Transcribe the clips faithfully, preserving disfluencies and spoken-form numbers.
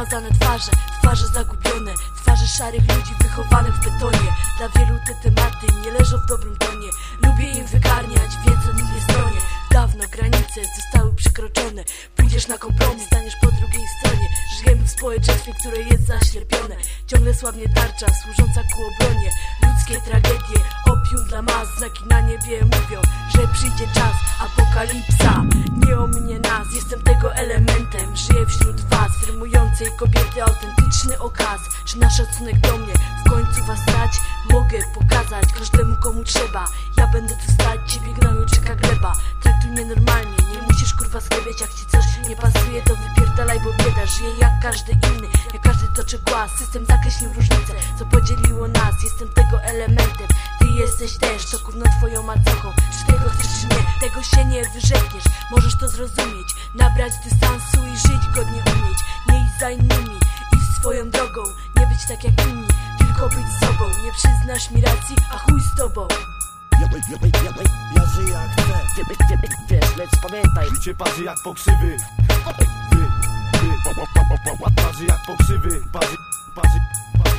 Zamazane twarze, twarze zagubione, twarze szarych ludzi wychowanych w betonie. Dla wielu te tematy nie leżą w dobrym tonie. Lubię im wygarniać, wiedząc o drugiej stronie. Dawno granice zostały przekroczone. Pójdziesz na kompromis, staniesz po drugiej stronie. Żyjemy w społeczeństwie, które jest zaślepione. Ciągle słabnie tarcza, służąca ku obronie. Ludzkie tragedie, opium dla mas. Znaki na niebie mówią, że przyjdzie czas. Apokalipsa nie ominie nas. Jestem tego elementem, żyję wśród was. Rymującej kobiety, autentyczny okaz. Czy nasz szacunek do mnie w końcu was stać? Mogę pokazać każdemu, komu trzeba. Ja będę tu stać, ciebie gnoju czeka gleba. Traktuj mnie normalnie, nie musisz kurwa sklebiać. Jak ci coś nie pasuje, to wypierdalaj, bo bieda. Żyję jak każdy inny, jak każdy toczy głaz. System zakreślił różnicę, co podzieliło nas. Jestem tego elementem, ty jesteś też. To gówno twoją macochą, czy tego chcesz czy nie, tego się nie wyrzekniesz. Możesz to zrozumieć, nabrać dystansu i żyć godnie umieć. Nie iść za innymi, iść swoją drogą. Nie być tak jak inni, tylko być sobą. Nie przyznasz mi racji, a chuj z tobą. Ja, ja, ja, ja, ja żyję jak chcę. Wiesz, lecz pamiętaj, Życie parzy jak pokrzywy. Wy, wy, parzy jak pokrzywy. Parzy, parzy, parzy.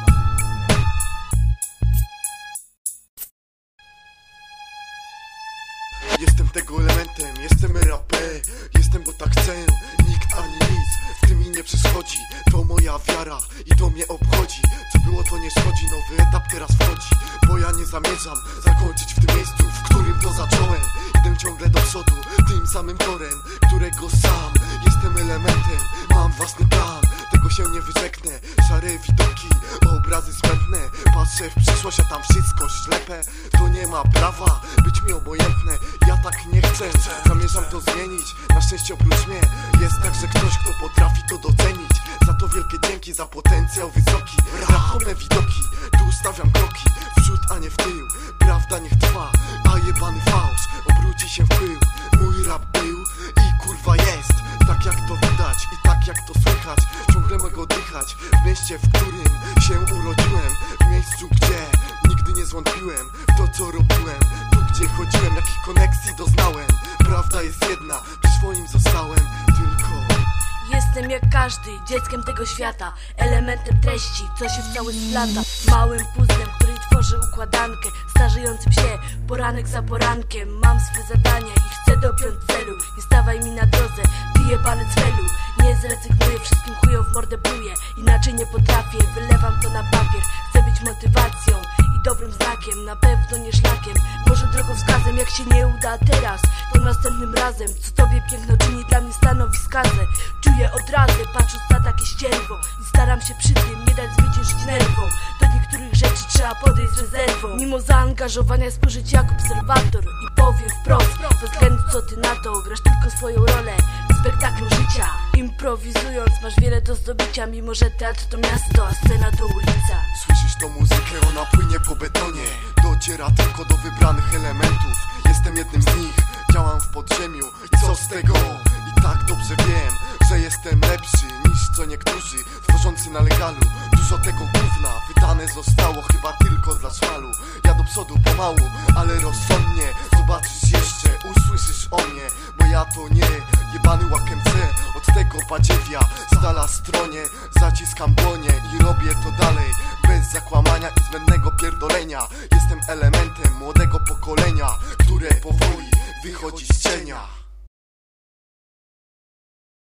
Jestem tego elementem, jestem R A P. Jestem, bo tak chcę, nikt ani nic w tym mi nie przeszkodzi. To moja wiara i to mnie obchodzi. Co było, to nie szkodzi, nowy etap teraz wchodzi. Bo ja nie zamierzam zakończyć w tym miejscu, w którym to zacząłem. Idę ciągle do przodu, tym samym torem, którego sam jestem elementem. Mam własny plan, tego się nie wyrzeknę. Szare widoki, obrazy zbędne. Patrzę w przyszłość, a tam wszystko ślepe. To nie ma prawa być mi obojętne. Ja tak nie chcę, zamierzam to zmienić. Na szczęście oprócz mnie jest także ktoś, kto potrafi to docenić. Za to wielkie dzięki, za potencjał wysoki. Rachome widoki, tu stawiam kroki w przód, a nie w tył. Prawda niech trwa, a jebany fałsz obróci się w pył. Mój rap był i kurwa jest. Tak jak to widać i tak jak to słychać. Ciągle mogę oddychać w mieście, w którym się urodziłem. W miejscu, gdzie nigdy nie zwątpiłem w to, co robiłem. Tu, gdzie chodziłem, jakich koneksji doznałem. Prawda jest jedna, przy swoim zostałem tylko. Jestem jak każdy, dzieckiem tego świata. Elementem treści, co się w cały splata. Małym puzzlem, który tworzy układankę. Starzejącym się, poranek za porankiem. Mam swe zadania i chcę dopiąć celu. Nie stawaj mi na drodze, ty jebany cwelu. Nie zrezygnuję, wszystkim chują w mordę pluję. Inaczej nie potrafię, wylewam to na papier. Chcę być motywacją i dobrym znakiem. Na pewno nie szlakiem, może drogowskazem. Jak się nie uda teraz, to następnym razem. Co tobie piękno czyni, dla mnie stanowi skazę. Czuję odrazy, patrząc na takie ścierwo. I staram się przy tym nie dać zwyciężyć nerwom. Do niektórych rzeczy trzeba podejść z rezerwą. Mimo zaangażowania spojrzeć jak obserwator i powiem wprost, bez względu co ty na to, grasz tylko swoją rolę w spektaklu życia. Improwizując masz wiele do zdobycia, mimo że teatr to miasto, a scena to ulica. Słyszysz tą muzykę, ona płynie po betonie. Dociera tylko do wybranych elementów. Jestem jednym z nich, działam w podziemiu. I co z tego? I tak dobrze wiem, że jestem lepszy niż co niektórzy tworzący na legalu. Dużo tego gówna wydane zostało chyba tylko dla szmalu. Ja do przodu pomału, ale rozsądnie. Zobaczysz jeszcze, usłyszysz o mnie. Bo ja to nie jebany łakiem C. Od tego badziewia z dala stronie. Zaciskam dłonie i robię to dalej. Bez zakłamania i zbędnego pierdolenia. Jestem elementem młodego pokolenia, które powoli wychodzi z cienia.